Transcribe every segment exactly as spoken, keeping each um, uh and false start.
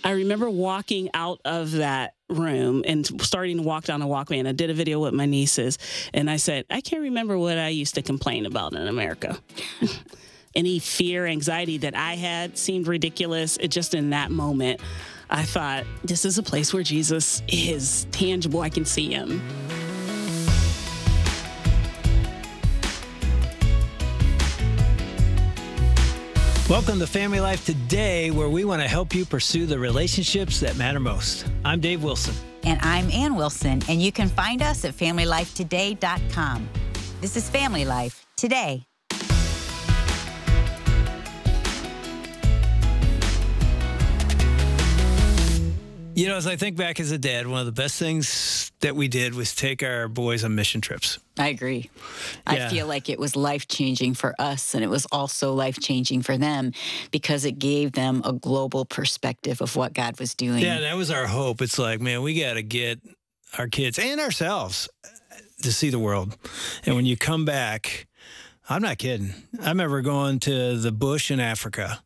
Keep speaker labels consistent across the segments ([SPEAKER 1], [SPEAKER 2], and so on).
[SPEAKER 1] I remember walking out of that room and starting to walk down the walkway, and I did a video with my nieces, and I said, I can't remember what I used to complain about in America. Any fear, anxiety that I had seemed ridiculous. It just in that moment, I thought, this is a place where Jesus is tangible. I can see him.
[SPEAKER 2] Welcome to Family Life Today, where we want to help you pursue the relationships that matter most. I'm Dave Wilson.
[SPEAKER 3] And I'm Ann Wilson, and you can find us at family life today dot com. This is Family Life Today.
[SPEAKER 2] You know, as I think back as a dad, one of the best things that we did was take our boys on mission trips.
[SPEAKER 3] I agree.
[SPEAKER 2] Yeah.
[SPEAKER 3] I feel like it was life-changing for us, and it was also life-changing for them because it gave them a global perspective of what God was doing.
[SPEAKER 2] Yeah, that was our hope. It's like, man, we got to get our kids and ourselves to see the world. And when you come back, I'm not kidding. I remember going to the bush in Africa.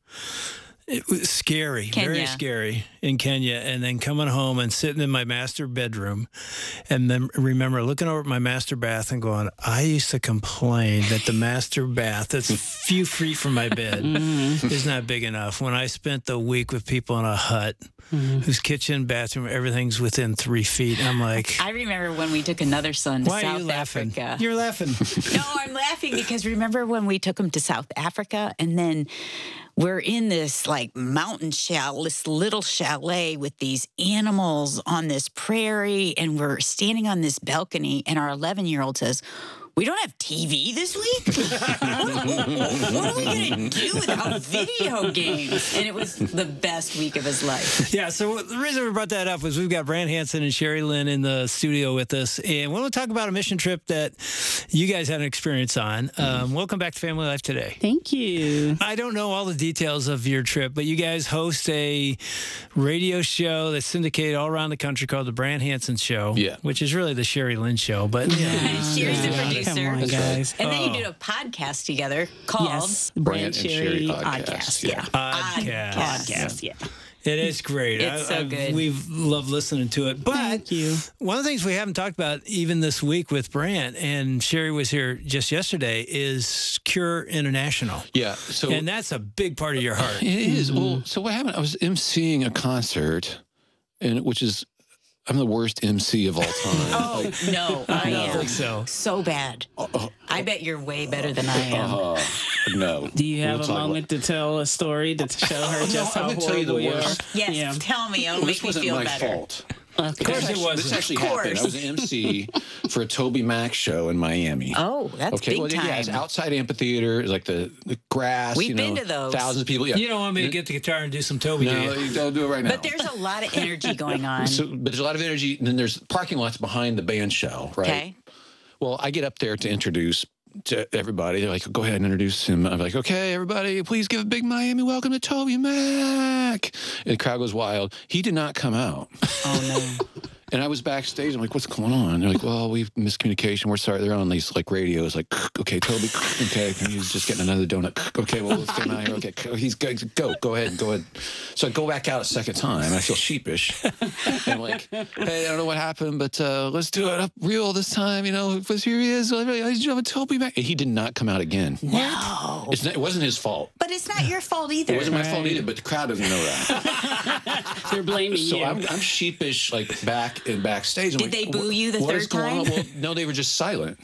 [SPEAKER 2] It was scary,
[SPEAKER 3] Kenya.
[SPEAKER 2] Very scary in Kenya, and then coming home and sitting in my master bedroom, and then remember looking over at my master bath and going, I used to complain that the master bath that's a few feet from my bed mm-hmm. is not big enough. When I spent the week with people in a hut mm-hmm. whose kitchen, bathroom, everything's within three feet, I'm like...
[SPEAKER 3] I remember when we took another son to
[SPEAKER 2] why
[SPEAKER 3] South
[SPEAKER 2] are you laughing?
[SPEAKER 3] Africa.
[SPEAKER 2] You're laughing.
[SPEAKER 3] No, I'm laughing because remember when we took him to South Africa, and then we're in this like mountain chalet, this little chalet with these animals on this prairie, and we're standing on this balcony, and our eleven-year-old says, we don't have T V this week? what, what are we going to do without video games? And it was the best week of his life.
[SPEAKER 2] Yeah, so the reason we brought that up is we've got Brant Hansen and Sherry Lynn in the studio with us, and we want to talk about a mission trip that you guys had an experience on. Um, welcome back to Family Life Today.
[SPEAKER 1] Thank you.
[SPEAKER 2] I don't know all the details of your trip, but you guys host a radio show that's syndicated all around the country called The Brant Hansen Show,
[SPEAKER 4] yeah.
[SPEAKER 2] which is really the Sherry Lynn Show. But
[SPEAKER 3] yeah. Sherry's the producer.
[SPEAKER 1] Come on, guys.
[SPEAKER 3] And then
[SPEAKER 2] oh.
[SPEAKER 3] you did a podcast together called
[SPEAKER 1] yes,
[SPEAKER 4] Brant
[SPEAKER 1] Brant
[SPEAKER 4] and Sherry Podcast.
[SPEAKER 1] Podcast.
[SPEAKER 4] Yeah.
[SPEAKER 2] Podcast.
[SPEAKER 1] Podcast, yeah.
[SPEAKER 2] It is great.
[SPEAKER 3] It's
[SPEAKER 2] I,
[SPEAKER 3] so
[SPEAKER 2] I,
[SPEAKER 3] good.
[SPEAKER 2] We've loved listening to it. But
[SPEAKER 1] Thank you.
[SPEAKER 2] One of the things we haven't talked about even this week with Brant, and Sherry was here just yesterday, is Cure International.
[SPEAKER 4] Yeah. So
[SPEAKER 2] and that's a big part of your heart.
[SPEAKER 4] It is. Mm-hmm. Well, so what happened? I was emceeing a concert, and which is I'm the worst M C of all time.
[SPEAKER 3] Oh,
[SPEAKER 4] like,
[SPEAKER 3] no, I
[SPEAKER 2] no.
[SPEAKER 3] am.
[SPEAKER 2] I think so.
[SPEAKER 3] So bad.
[SPEAKER 4] Uh, uh,
[SPEAKER 3] I bet you're way better than I am.
[SPEAKER 4] Uh, no.
[SPEAKER 1] Do you have
[SPEAKER 4] We'll
[SPEAKER 1] a
[SPEAKER 4] talk
[SPEAKER 1] moment
[SPEAKER 4] about...
[SPEAKER 1] to tell a story to show her just
[SPEAKER 4] no,
[SPEAKER 1] how
[SPEAKER 4] I'm gonna tell you the
[SPEAKER 1] horrible you are?
[SPEAKER 4] worst.
[SPEAKER 3] Yes,
[SPEAKER 1] Yeah.
[SPEAKER 3] tell me. It'll
[SPEAKER 4] Well,
[SPEAKER 3] make
[SPEAKER 4] this
[SPEAKER 3] me
[SPEAKER 4] wasn't
[SPEAKER 3] feel
[SPEAKER 4] my
[SPEAKER 3] better.
[SPEAKER 4] fault.
[SPEAKER 1] Okay.
[SPEAKER 2] Of course it wasn't.
[SPEAKER 4] This actually
[SPEAKER 3] Of course.
[SPEAKER 4] happened. I was an M C for a Toby Mac show in Miami.
[SPEAKER 3] Oh, that's
[SPEAKER 4] okay,
[SPEAKER 3] big
[SPEAKER 4] well,
[SPEAKER 3] time.
[SPEAKER 4] yeah, it's outside amphitheater, it's like the, the grass.
[SPEAKER 3] We've
[SPEAKER 4] you know,
[SPEAKER 3] been to those.
[SPEAKER 4] Thousands of people. Yeah.
[SPEAKER 2] You don't want me to get the guitar and do some Toby, do
[SPEAKER 4] No,
[SPEAKER 2] you?
[SPEAKER 4] you don't do it right now.
[SPEAKER 3] But there's a lot of energy going on.
[SPEAKER 4] So, but there's a lot of energy, and then there's parking lots behind the band show, right?
[SPEAKER 3] Okay.
[SPEAKER 4] Well, I get up there to introduce to everybody. They're like, go ahead and introduce him. I'm like, okay, everybody, please give a big Miami welcome to Toby Mac. And the crowd goes wild. He did not come out.
[SPEAKER 3] Oh, no.
[SPEAKER 4] And I was backstage. I'm like, what's going on? They're like, well, we've miscommunication. We're sorry. They're on these like radios. Like, okay, Toby. Okay, he's just getting another donut. Okay, well, let's get him out of here. Okay, he's go. Go, go ahead. Go ahead. So I go back out a second time. I feel sheepish. And I'm like, hey, I don't know what happened, but uh, let's do it up real this time. You know, because here he is. Ladies and Toby Mac. And he did not come out again.
[SPEAKER 3] No.
[SPEAKER 4] It's not, it wasn't his fault.
[SPEAKER 3] But it's not your fault either.
[SPEAKER 4] It wasn't my
[SPEAKER 1] Right.
[SPEAKER 4] fault either, but the crowd doesn't know that.
[SPEAKER 1] They're blaming
[SPEAKER 4] So
[SPEAKER 1] you.
[SPEAKER 4] I'm, I'm sheepish, like back and backstage. I'm
[SPEAKER 3] Did
[SPEAKER 4] like,
[SPEAKER 3] they boo you the
[SPEAKER 4] what
[SPEAKER 3] third
[SPEAKER 4] is going on?
[SPEAKER 3] time?
[SPEAKER 4] Well, no, they were just silent.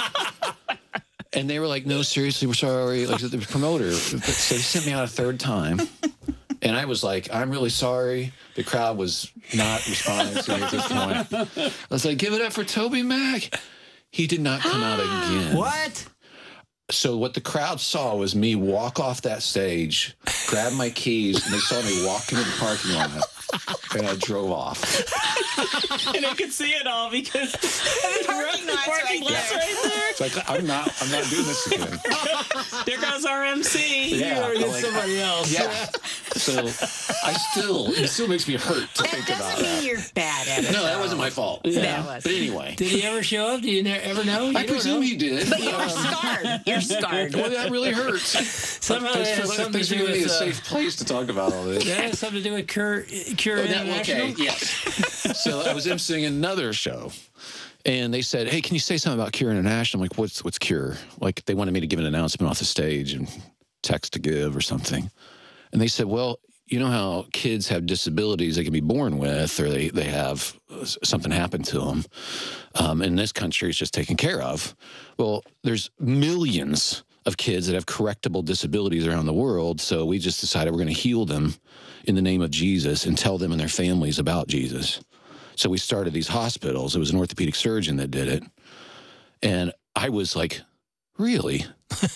[SPEAKER 4] And they were like, no, seriously, we're sorry. Like the promoter. So they sent me out a third time. And I was like, I'm really sorry. The crowd was not responding to me at this point. I was like, give it up for Toby Mac. He did not come out again.
[SPEAKER 2] What?
[SPEAKER 4] So what the crowd saw was me walk off that stage, grab my keys, and they saw me walk into the parking lot, and I drove off.
[SPEAKER 1] And I could see it all because the
[SPEAKER 3] parking lot's right
[SPEAKER 1] lot's
[SPEAKER 3] there.
[SPEAKER 1] right there.
[SPEAKER 4] It's like, I'm not, I'm not doing this again.
[SPEAKER 1] There goes our M C.
[SPEAKER 4] Yeah,
[SPEAKER 2] You already
[SPEAKER 4] I'm
[SPEAKER 2] did
[SPEAKER 4] like,
[SPEAKER 2] somebody else.
[SPEAKER 4] Yeah. So I still, it still makes me hurt to
[SPEAKER 3] That
[SPEAKER 4] think
[SPEAKER 3] doesn't
[SPEAKER 4] about
[SPEAKER 3] mean
[SPEAKER 4] that.
[SPEAKER 3] you're bad at it.
[SPEAKER 4] No, that wasn't my fault.
[SPEAKER 3] That was.
[SPEAKER 4] But anyway,
[SPEAKER 2] Did he ever show up? Do you ne- ever know? You
[SPEAKER 4] I
[SPEAKER 2] don't
[SPEAKER 4] presume
[SPEAKER 2] know.
[SPEAKER 4] he did.
[SPEAKER 3] But you're scarred. You're scarred.
[SPEAKER 4] Well, that really hurts.
[SPEAKER 2] Somehow
[SPEAKER 4] Thanks
[SPEAKER 2] that has
[SPEAKER 4] for,
[SPEAKER 2] something
[SPEAKER 4] thanks
[SPEAKER 2] to
[SPEAKER 4] for
[SPEAKER 2] do
[SPEAKER 4] giving me a
[SPEAKER 2] with, uh,
[SPEAKER 4] safe place to talk about all this.
[SPEAKER 2] That has something to do with Cure, Cure
[SPEAKER 4] Oh, that-
[SPEAKER 2] International?
[SPEAKER 4] okay, yes. So I was emceeing another show, and they said, "Hey, can you say something about Cure International?" I'm like, "What's what's Cure?" Like they wanted me to give an announcement off the stage and text to give or something, and they said, "Well, you know how kids have disabilities they can be born with, or they they have something happen to them. Um, in this country, it's just taken care of. Well, there's millions of kids that have correctable disabilities around the world, so we just decided we're going to heal them in the name of Jesus and tell them and their families about Jesus." So we started these hospitals. It was an orthopedic surgeon that did it. And I was like, really?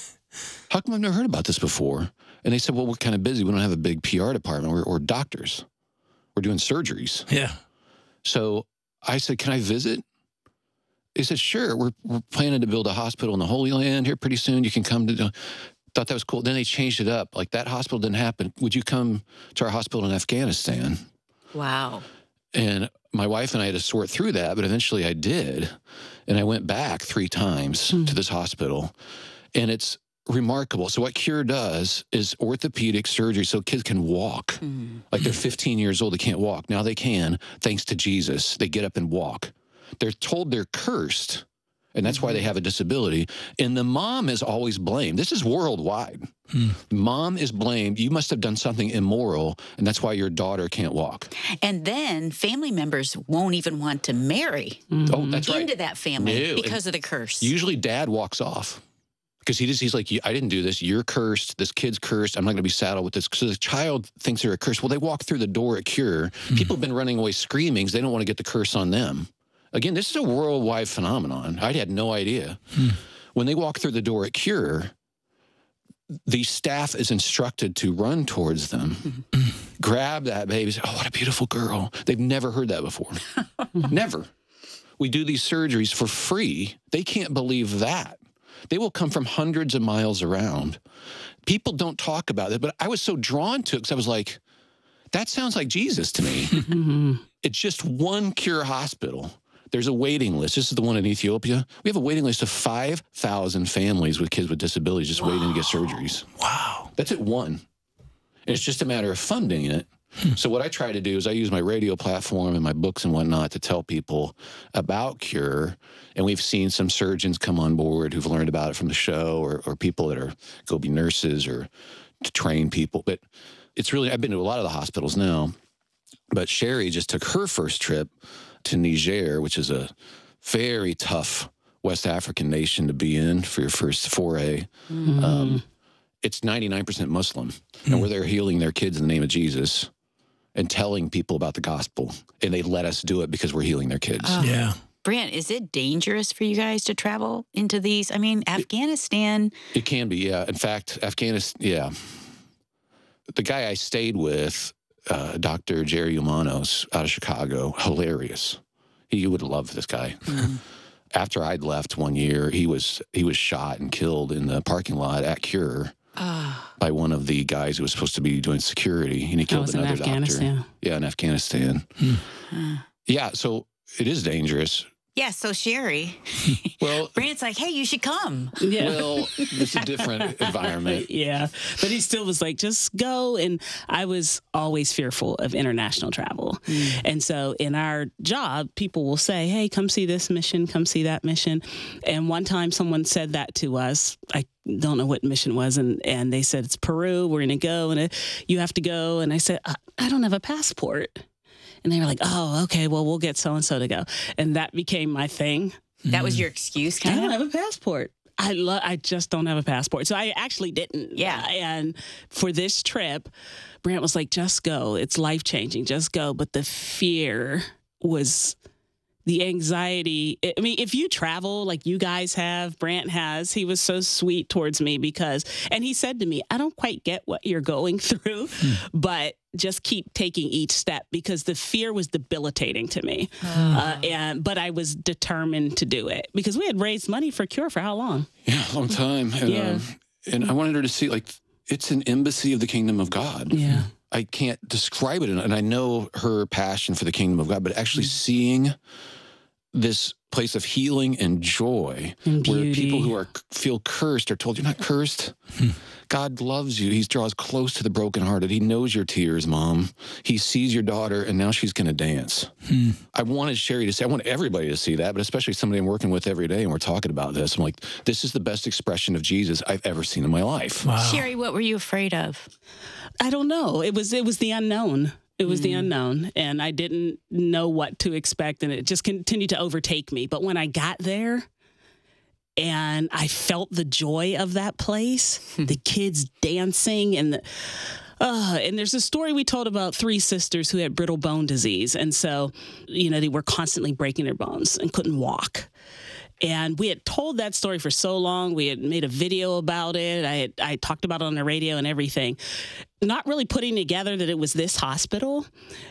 [SPEAKER 4] How come I've never heard about this before? And they said, well, we're kind of busy. We don't have a big P R department. We're, we're doctors. We're doing surgeries.
[SPEAKER 2] Yeah.
[SPEAKER 4] So I said, can I visit? They said, sure. We're, we're planning to build a hospital in the Holy Land here pretty soon. You can come to... Thought that was cool. Then they changed it up. Like, that hospital didn't happen. Would you come to our hospital in Afghanistan?
[SPEAKER 3] Wow.
[SPEAKER 4] And my wife and I had to sort through that, but eventually I did. And I went back three times mm. to this hospital. And it's remarkable. So what Cure does is orthopedic surgery so kids can walk. Mm. Like they're fifteen years old, they can't walk. Now they can, thanks to Jesus. They get up and walk. They're told they're cursed, and that's why they have a disability. And the mom is always blamed. This is worldwide. Hmm. Mom is blamed. You must have done something immoral, and that's why your daughter can't walk.
[SPEAKER 3] And then family members won't even want to marry
[SPEAKER 4] mm-hmm. oh, that's right.
[SPEAKER 3] into that family
[SPEAKER 4] no.
[SPEAKER 3] because and of the curse.
[SPEAKER 4] Usually dad walks off because he just, he's like, I didn't do this. You're cursed. This kid's cursed. I'm not going to be saddled with this. So the child thinks they're a curse. Well, they walk through the door at Cure. Hmm. People have been running away screaming because they don't want to get the curse on them. Again, this is a worldwide phenomenon. I had no idea. Hmm. When they walk through the door at Cure, the staff is instructed to run towards them, mm-hmm. grab that baby, say, oh, what a beautiful girl. They've never heard that before. Never. We do these surgeries for free. They can't believe that. They will come from hundreds of miles around. People don't talk about it, but I was so drawn to it because I was like, that sounds like Jesus to me. Mm-hmm. It's just one Cure hospital. There's a waiting list. This is the one in Ethiopia. We have a waiting list of five thousand families with kids with disabilities just wow. waiting to get surgeries.
[SPEAKER 2] Wow.
[SPEAKER 4] That's at one. And it's just a matter of funding it. Hmm. So what I try to do is I use my radio platform and my books and whatnot to tell people about Cure. And we've seen some surgeons come on board who've learned about it from the show, or, or people that are go be nurses or to train people. But it's really, I've been to a lot of the hospitals now. But Sherry just took her first trip to Niger, which is a very tough West African nation to be in for your first foray. Mm-hmm. Um, it's ninety-nine percent Muslim, mm-hmm. and we're there healing their kids in the name of Jesus and telling people about the gospel. And they let us do it because we're healing their kids.
[SPEAKER 3] Oh.
[SPEAKER 2] Yeah.
[SPEAKER 3] Brant, is it dangerous for you guys to travel into these? I mean, Afghanistan.
[SPEAKER 4] It, it can be, yeah. In fact, Afghanistan, yeah. The guy I stayed with, Uh, Doctor Jerry Umanos out of Chicago, hilarious. He, you would love this guy. Mm-hmm. After I'd left one year, he was he was shot and killed in the parking lot at Cure oh. by one of the guys who was supposed to be doing security, and he killed another
[SPEAKER 1] in Afghanistan.
[SPEAKER 4] doctor. Yeah, in Afghanistan. Mm. Yeah, so it is dangerous.
[SPEAKER 3] Yeah, so Sherry,
[SPEAKER 4] well,
[SPEAKER 3] Brant's like, hey, you should come.
[SPEAKER 1] Yeah.
[SPEAKER 4] Well, it's a different environment.
[SPEAKER 1] Yeah, but he still was like, just go. And I was always fearful of international travel. Mm. And so in our job, people will say, hey, come see this mission, come see that mission. And one time someone said that to us. I don't know what mission was. And, and they said, it's Peru. We're going to go. And you have to go. And I said, I don't have a passport. And they were like, oh, okay, well, we'll get so-and-so to go. And that became my thing.
[SPEAKER 3] That was your excuse, kind
[SPEAKER 1] I
[SPEAKER 3] of?
[SPEAKER 1] don't have a passport. I lo- I just don't have a passport. So I actually didn't.
[SPEAKER 3] Yeah.
[SPEAKER 1] And for this trip, Brant was like, just go. It's life-changing. Just go. But the fear was... the anxiety. I mean, if you travel like you guys have, Brant has, he was so sweet towards me because, and he said to me, I don't quite get what you're going through, hmm. but just keep taking each step because the fear was debilitating to me. Oh. Uh, and But I was determined to do it because we had raised money for Cure for how long?
[SPEAKER 4] Yeah, a long time. And,
[SPEAKER 1] yeah.
[SPEAKER 4] um, and I wanted her to see, like, it's an embassy of the kingdom of God.
[SPEAKER 1] Yeah.
[SPEAKER 4] I can't describe it. And I know her passion for the kingdom of God, but actually seeing this place of healing and joy
[SPEAKER 1] and
[SPEAKER 4] where people who are feel cursed are told, you're not cursed. God loves you. He draws close to the brokenhearted. He knows your tears, Mom. He sees your daughter, and now she's going to dance. Hmm. I wanted Sherry to say, I want everybody to see that, but especially somebody I'm working with every day, and we're talking about this. I'm like, this is the best expression of Jesus I've ever seen in my life.
[SPEAKER 3] Wow. Sherry, what were you afraid of?
[SPEAKER 1] I don't know. It was it was the unknown. It was mm. the unknown, and I didn't know what to expect, and it just continued to overtake me. But when I got there and I felt the joy of that place, the kids dancing, and the, uh, and there's a story we told about three sisters who had brittle bone disease, and so, you know, they were constantly breaking their bones and couldn't walk. And we had told that story for so long. We had made a video about it. I had I talked about it on the radio and everything, not really putting together that it was this hospital.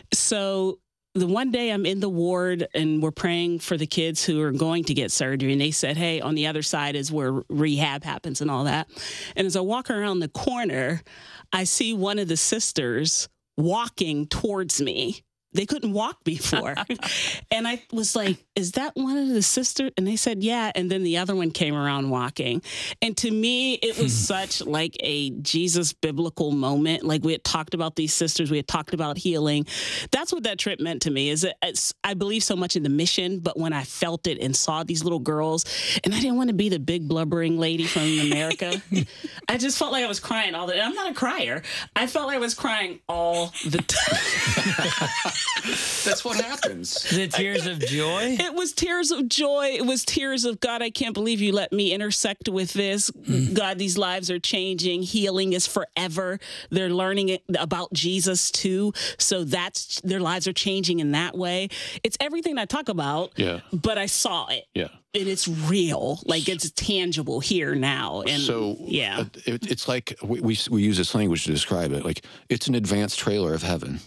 [SPEAKER 1] So the one day I'm in the ward and we're praying for the kids who are going to get surgery. And they said, hey, on the other side is where rehab happens and all that. And as I walk around the corner, I see one of the sisters walking towards me. They couldn't walk before. And I was like, is that one of the sisters? And they said, yeah. And then the other one came around walking. And to me, it was such like a Jesus biblical moment. Like we had talked about these sisters. We had talked about healing. That's what that trip meant to me is that it's, I believe so much in the mission, but when I felt it and saw these little girls, and I didn't want to be the big blubbering lady from America. I just felt like I was crying all the time. I'm not a crier. I felt like I was crying all the time.
[SPEAKER 4] That's what happens.
[SPEAKER 2] The tears of joy?
[SPEAKER 1] It was tears of joy. It was tears of, God, I can't believe you let me intersect with this. Mm. God, these lives are changing. Healing is forever. They're learning it about Jesus too. So that's, their lives are changing in that way. It's everything I talk about,
[SPEAKER 4] yeah.
[SPEAKER 1] but I saw it.
[SPEAKER 4] Yeah.
[SPEAKER 1] And it's real, like it's tangible here now. And
[SPEAKER 4] so,
[SPEAKER 1] yeah,
[SPEAKER 4] uh, it, it's like we, we we use this language to describe it. Like it's an advanced trailer of heaven.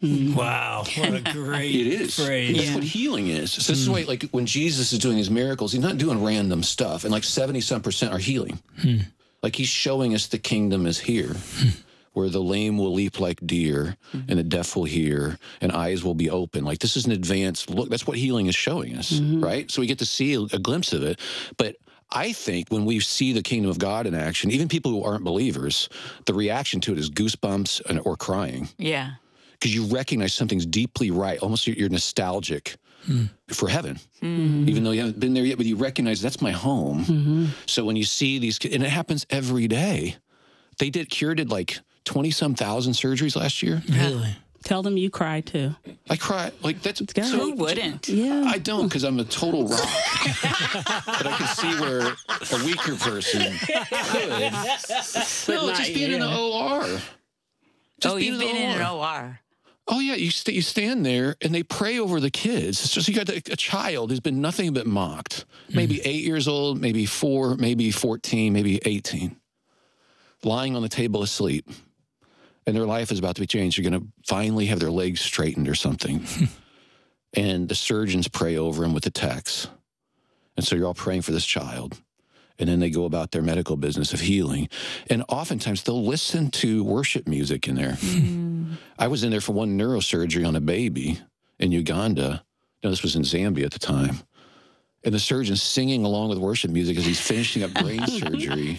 [SPEAKER 2] Wow, what a great
[SPEAKER 4] it is.
[SPEAKER 2] phrase.
[SPEAKER 4] That's yeah. what healing is. So this mm. is why, like, when Jesus is doing his miracles, he's not doing random stuff. And like seventy-some percent are healing. Mm. Like he's showing us the kingdom is here, mm. where the lame will leap like deer, mm. and the deaf will hear, and eyes will be open. Like this is an advanced look. That's what healing is showing us, mm-hmm. right? So we get to see a, a glimpse of it. But I think when we see the kingdom of God in action, even people who aren't believers, the reaction to it is goosebumps and, or crying.
[SPEAKER 3] Yeah.
[SPEAKER 4] Because you recognize something's deeply right. Almost you're, you're nostalgic mm. for heaven, mm-hmm. even though you haven't been there yet, but you recognize that's my home. Mm-hmm. So when you see these, and it happens every day. They did, Cure did like twenty-some thousand surgeries last year.
[SPEAKER 2] Really?
[SPEAKER 1] Tell them you cry too.
[SPEAKER 4] I cry. Like that's
[SPEAKER 3] so, who wouldn't?
[SPEAKER 1] Yeah.
[SPEAKER 4] I don't because I'm a total rock. But I can see where a weaker person could. No,
[SPEAKER 1] not,
[SPEAKER 4] just being
[SPEAKER 1] yeah.
[SPEAKER 4] in the O R. Just
[SPEAKER 3] oh, you've been in an O R.
[SPEAKER 4] Oh, yeah, you, st you stand there, and they pray over the kids. It's just you got a, a child who's been nothing but mocked. Mm. Maybe eight years old, maybe four, maybe fourteen, maybe eighteen. Lying on the table asleep. And their life is about to be changed. You're going to finally have their legs straightened or something. And the surgeons pray over them with the text. And so you're all praying for this child. And then they go about their medical business of healing. And oftentimes they'll listen to worship music in there. Mm. I was in there for one neurosurgery on a baby in Uganda. No, this was in Zambia at the time. And the surgeon's singing along with worship music as he's finishing up brain surgery.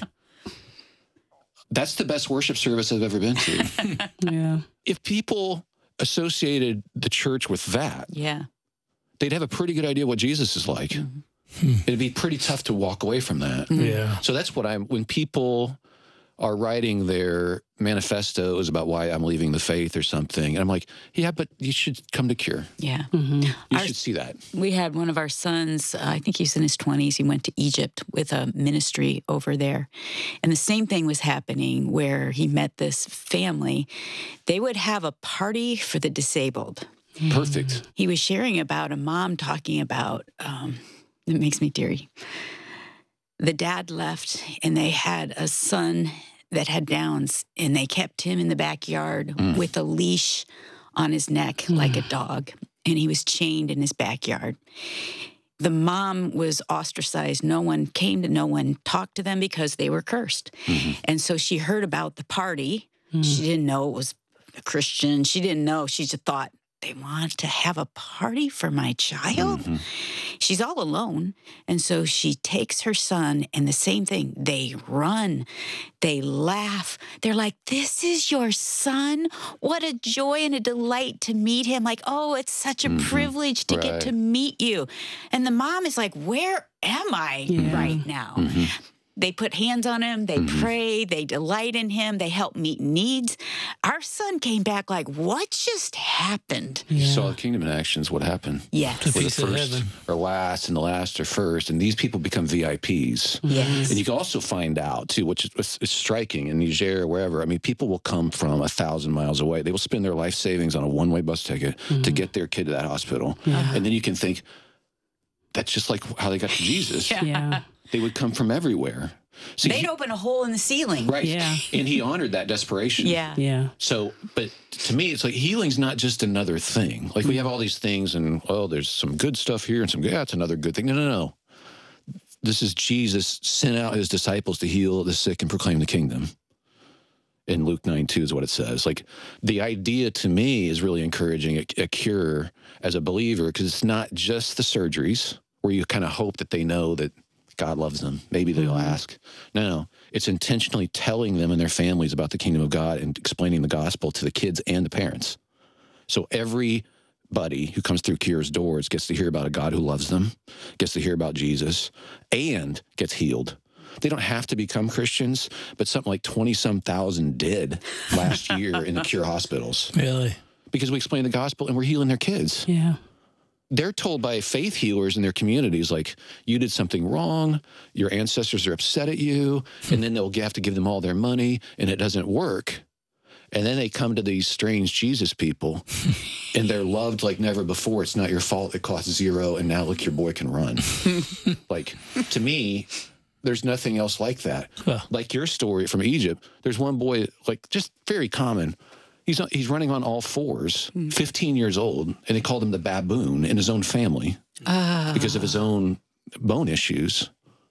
[SPEAKER 4] That's the best worship service I've ever been to.
[SPEAKER 1] Yeah.
[SPEAKER 4] If people associated the church with that,
[SPEAKER 3] yeah,
[SPEAKER 4] they'd have a pretty good idea what Jesus is like. Mm-hmm. It'd be pretty tough to walk away from that.
[SPEAKER 2] Yeah.
[SPEAKER 4] So that's what I'm, when people are writing their manifestos about why I'm leaving the faith or something, and I'm like, yeah, but you should come to Cure.
[SPEAKER 3] Yeah.
[SPEAKER 1] Mm-hmm.
[SPEAKER 4] You
[SPEAKER 3] our,
[SPEAKER 4] should see that.
[SPEAKER 3] We had one of our sons, uh, I think he's in his twenties, he went to Egypt with a ministry over there. And the same thing was happening where he met this family. They would have a party for the disabled.
[SPEAKER 4] Perfect.
[SPEAKER 3] He was sharing about a mom talking about, um, it makes me teary. The dad left, and they had a son that had Downs, and they kept him in the backyard mm. with a leash on his neck mm. like a dog, and he was chained in his backyard. The mom was ostracized. No one came to no one talked to them because they were cursed. Mm-hmm. And so she heard about the party. Mm. She didn't know it was a Christian. She didn't know. She just thought, they want to have a party for my child. Mm-hmm. She's all alone. And so she takes her son, and the same thing. They run. They laugh. They're like, this is your son? What a joy and a delight to meet him. Like, oh, it's such a mm-hmm. privilege to right. get to meet you. And the mom is like, where am I yeah. right now? Mm-hmm. They put hands on him, they mm-hmm. pray, they delight in him, they help meet needs. Our son came back like, what just happened?
[SPEAKER 4] Yeah. You saw the kingdom in action is what happened.
[SPEAKER 3] Yes.
[SPEAKER 4] The, the first or last and the last are first, and these people become V I Ps.
[SPEAKER 3] Yes.
[SPEAKER 4] And you can also find out, too, which is, is striking in Niger or wherever. I mean, people will come from a thousand miles away. They will spend their life savings on a one-way bus ticket mm-hmm. to get their kid to that hospital. Yeah. And then you can think, that's just like how they got to Jesus.
[SPEAKER 3] yeah.
[SPEAKER 1] yeah.
[SPEAKER 4] They would come from everywhere. See,
[SPEAKER 3] They'd
[SPEAKER 4] he,
[SPEAKER 3] open a hole in the ceiling.
[SPEAKER 4] Right.
[SPEAKER 1] Yeah.
[SPEAKER 4] And he honored that desperation.
[SPEAKER 3] Yeah.
[SPEAKER 1] Yeah.
[SPEAKER 4] So, but to me, it's like healing's not just another thing. Like we have all these things and, oh, there's some good stuff here and some, yeah, it's another good thing. No, no, no. This is Jesus sent out his disciples to heal the sick and proclaim the kingdom. In Luke nine two is what it says. Like the idea to me is really encouraging a, a cure as a believer, because it's not just the surgeries where you kind of hope that they know that God loves them. Maybe they'll mm-hmm. ask. No, no. It's intentionally telling them and their families about the kingdom of God and explaining the gospel to the kids and the parents. So everybody who comes through Cure's doors gets to hear about a God who loves them, gets to hear about Jesus, and gets healed. They don't have to become Christians, but something like twenty-some thousand did last year in the Cure hospitals.
[SPEAKER 2] Really?
[SPEAKER 4] Because we explain the gospel and we're healing their kids.
[SPEAKER 1] Yeah.
[SPEAKER 4] They're told by faith healers in their communities, like, you did something wrong, your ancestors are upset at you, and then they'll have to give them all their money, and it doesn't work. And then they come to these strange Jesus people, and they're loved like never before. It's not your fault. It costs zero, and now, look, your boy can run. Like, to me, there's nothing else like that. Huh. Like your story from Egypt, there's one boy, like, just very common. He's he's running on all fours, fifteen years old, and they called him the baboon in his own family uh. because of his own bone issues.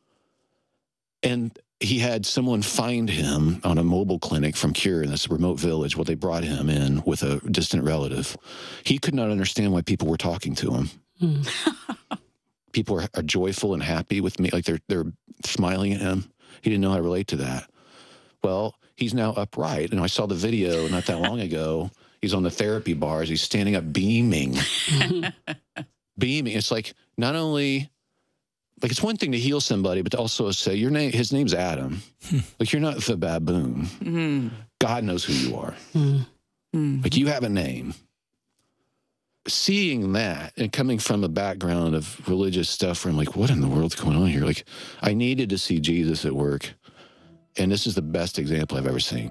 [SPEAKER 4] And he had someone find him on a mobile clinic from Cure in this remote village. Well, they brought him in with a distant relative. He could not understand why people were talking to him. Mm. People are, are joyful and happy with me, like they're they're smiling at him. He didn't know how to relate to that. Well, he's now upright, and I saw the video not that long ago. He's on the therapy bars. He's standing up, beaming, beaming. It's like not only like it's one thing to heal somebody, but to also say your name. His name's Adam. Like you're not the baboon. Mm-hmm. God knows who you are. Mm-hmm. Like you have a name. Seeing that and coming from a background of religious stuff, where I'm like, what in the world's going on here? Like, I needed to see Jesus at work. And this is the best example I've ever seen.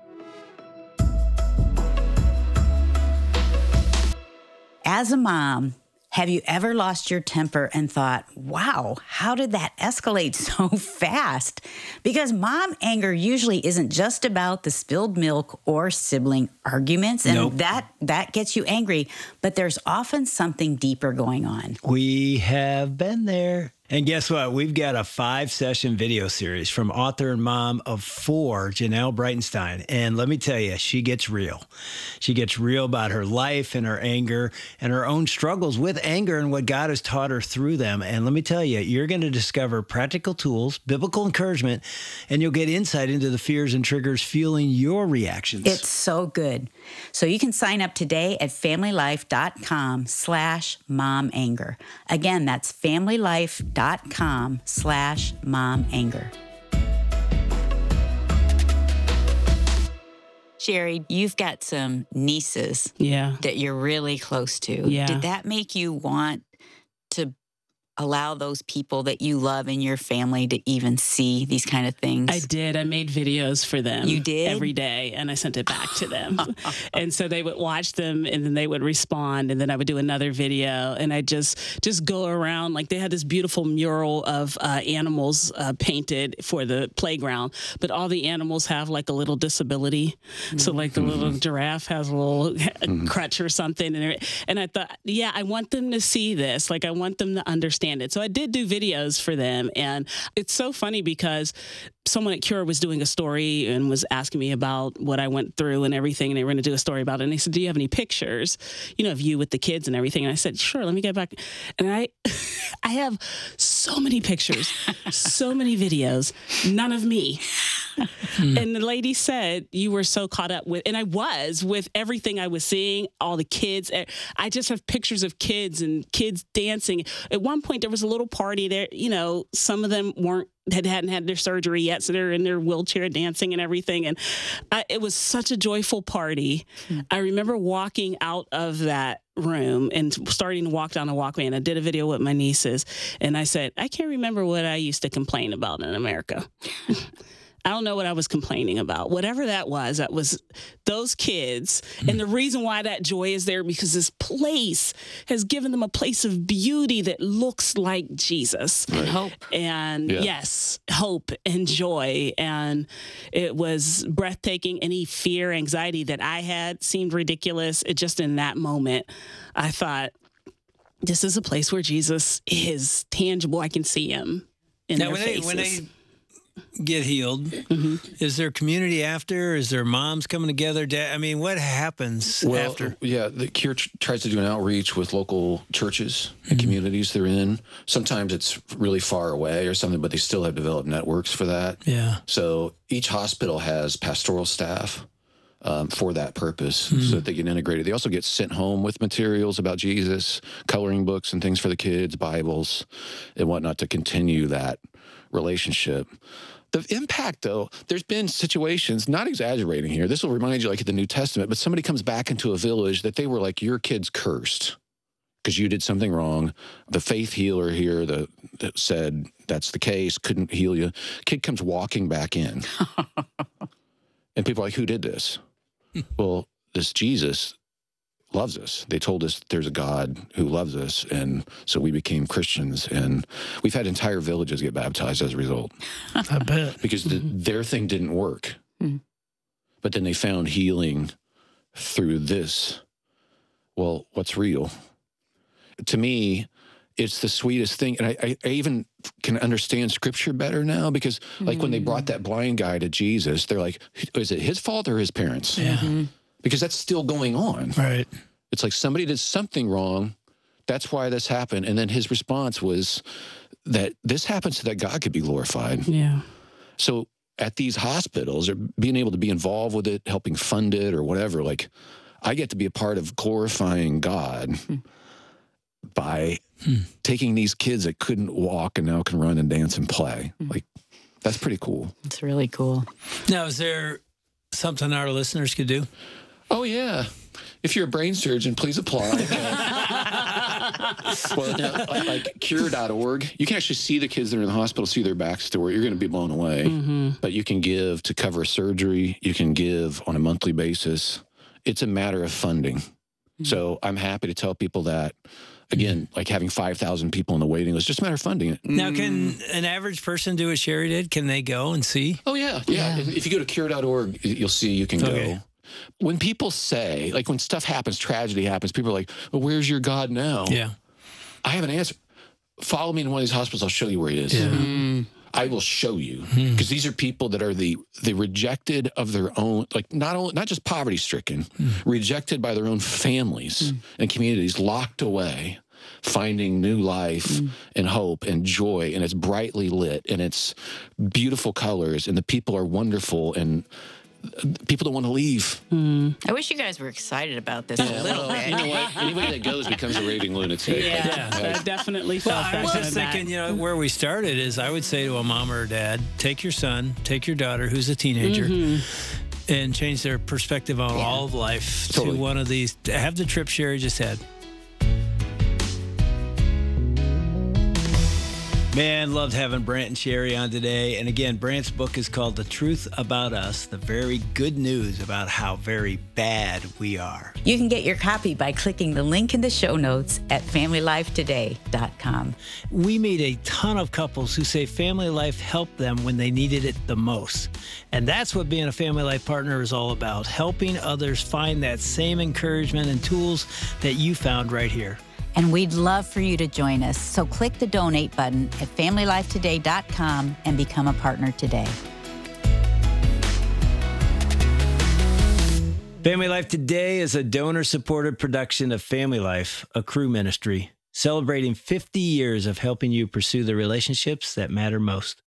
[SPEAKER 3] As a mom, have you ever lost your temper and thought, wow, how did that escalate so fast? Because mom anger usually isn't just about the spilled milk or sibling arguments, and nope. that, that gets you angry, but there's often something deeper going on.
[SPEAKER 2] We have been there. And guess what? We've got a five-session video series from author and mom of four, Janelle Breitenstein. And let me tell you, she gets real. She gets real about her life and her anger and her own struggles with anger and what God has taught her through them. And let me tell you, you're going to discover practical tools, biblical encouragement, and you'll get insight into the fears and triggers fueling your reactions.
[SPEAKER 3] It's so good. So you can sign up today at familylife.com slash mom anger. Again, that's familylife.com dot com slash mom anger. Sherry, you've got some nieces
[SPEAKER 1] yeah.
[SPEAKER 3] that you're really close to.
[SPEAKER 1] Yeah.
[SPEAKER 3] Did that make you want to allow those people that you love in your family to even see these kind of things?
[SPEAKER 1] I did. I made videos for them.
[SPEAKER 3] You did?
[SPEAKER 1] Every day, and I sent it back to them. And so they would watch them, and then they would respond, and then I would do another video, and I just just go around. Like, they had this beautiful mural of uh, animals uh, painted for the playground, but all the animals have, like, a little disability. Mm-hmm. So, like, the little giraffe has a little mm-hmm. crutch or something, and, and I thought, yeah, I want them to see this. Like, I want them to understand it. So I did do videos for them, and it's so funny because someone at Cure was doing a story and was asking me about what I went through and everything, and they were going to do a story about it. And they said, "Do you have any pictures, you know, of you with the kids and everything?" And I said, "Sure, let me get back." And I, I have so many pictures, so many videos, none of me. And the lady said, "You were so caught up with," and I was, with everything I was seeing, all the kids. I just have pictures of kids and kids dancing. At one point, there was a little party there. You know, some of them weren't, had hadn't had their surgery yet, so they're in their wheelchair dancing and everything. And I, it was such a joyful party. Mm. I remember walking out of that room and starting to walk down the walkway, and I did a video with my nieces, and I said, I can't remember what I used to complain about in America. I don't know what I was complaining about. Whatever that was, that was those kids. Mm. And the reason why that joy is there, because this place has given them a place of beauty that looks like Jesus.
[SPEAKER 3] Right. And hope.
[SPEAKER 1] And yeah. yes, hope and joy. And it was breathtaking. Any fear, anxiety that I had seemed ridiculous. It just, in that moment, I thought, this is a place where Jesus is tangible. I can see him in
[SPEAKER 2] now,
[SPEAKER 1] their
[SPEAKER 2] when
[SPEAKER 1] faces.
[SPEAKER 2] They, when they get healed, mm-hmm. is there community after? Is there moms coming together? I mean, what happens
[SPEAKER 4] well,
[SPEAKER 2] after?
[SPEAKER 4] Yeah, the Cure tries to do an outreach with local churches and mm-hmm. communities they're in. Sometimes it's really far away or something, but they still have developed networks for that.
[SPEAKER 2] Yeah.
[SPEAKER 4] So each hospital has pastoral staff um, for that purpose, mm-hmm. so that they get integrated. They also get sent home with materials about Jesus, coloring books and things for the kids, Bibles and whatnot, to continue that relationship. The impact, though, there's been situations, not exaggerating here, this will remind you like in the New Testament, but somebody comes back into a village that they were like, your kid's cursed because you did something wrong. The faith healer here the, that said that's the case, couldn't heal you. Kid comes walking back in. And people are like, who did this? Well, this Jesus loves us. They told us there's a God who loves us, and so we became Christians, and we've had entire villages get baptized as a result.
[SPEAKER 2] I bet.
[SPEAKER 4] Because the, their thing didn't work.
[SPEAKER 3] Mm.
[SPEAKER 4] But then they found healing through this. Well, what's real? To me, it's the sweetest thing, and I, I, I even can understand Scripture better now, because like mm. when they brought that blind guy to Jesus, they're like, is it his fault or his parents?
[SPEAKER 2] Yeah. Mm-hmm.
[SPEAKER 4] Because that's still going on.
[SPEAKER 2] Right.
[SPEAKER 4] It's like somebody did something wrong. That's why this happened. And then his response was that this happens so that God could be glorified.
[SPEAKER 1] Yeah.
[SPEAKER 4] So at these hospitals, or being able to be involved with it, helping fund it or whatever, like I get to be a part of glorifying God hmm. by hmm. taking these kids that couldn't walk and now can run and dance and play. Hmm. Like, that's pretty cool.
[SPEAKER 3] It's really cool.
[SPEAKER 2] Now, is there something our listeners could do?
[SPEAKER 4] Oh, yeah. If you're a brain surgeon, please apply. Well, now, like, like cure dot org, you can actually see the kids that are in the hospital, see their backstory. You're going to be blown away. Mm-hmm. But you can give to cover surgery. You can give on a monthly basis. It's a matter of funding. Mm-hmm. So I'm happy to tell people that. Again, like having five thousand people in the waiting list, just a matter of funding it.
[SPEAKER 2] Now, can an average person do what Sherry did? Can they go and see?
[SPEAKER 4] Oh, yeah. Yeah. yeah. If you go to cure dot org, you'll see you can okay. go. When people say, like when stuff happens, tragedy happens, people are like, well, where's your God now?
[SPEAKER 2] Yeah.
[SPEAKER 4] I have an answer. Follow me in one of these hospitals. I'll show you where he is.
[SPEAKER 2] Yeah. Mm.
[SPEAKER 4] I will show you. Because mm. these are people that are the the rejected of their own, like not only not just poverty stricken, mm. rejected by their own families mm. and communities, locked away, finding new life mm. and hope and joy, and it's brightly lit and it's beautiful colors and the people are wonderful and people don't want to leave.
[SPEAKER 3] Mm. I wish you guys were excited about this yeah, a little
[SPEAKER 4] well,
[SPEAKER 3] bit.
[SPEAKER 4] You know what? Anybody that goes becomes a raving lunatic.
[SPEAKER 1] Yeah, yeah. I definitely felt
[SPEAKER 2] well,
[SPEAKER 1] that.
[SPEAKER 2] I was just thinking, you know, where we started is I would say to a mom or a dad, take your son, take your daughter who's a teenager, mm-hmm. and change their perspective on yeah. all of life totally. to one of these. Have the trip Sherry just had. Man, loved having Brant and Sherry on today. And again, Brant's book is called The Truth About Us, the very good news about how very bad we are.
[SPEAKER 3] You can get your copy by clicking the link in the show notes at family life today dot com.
[SPEAKER 2] We meet a ton of couples who say Family Life helped them when they needed it the most. And that's what being a Family Life partner is all about, helping others find that same encouragement and tools that you found right here.
[SPEAKER 3] And we'd love for you to join us. So click the donate button at family life today dot com and become a partner today.
[SPEAKER 2] Family Life Today is a donor-supported production of Family Life, a Cru ministry, celebrating fifty years of helping you pursue the relationships that matter most.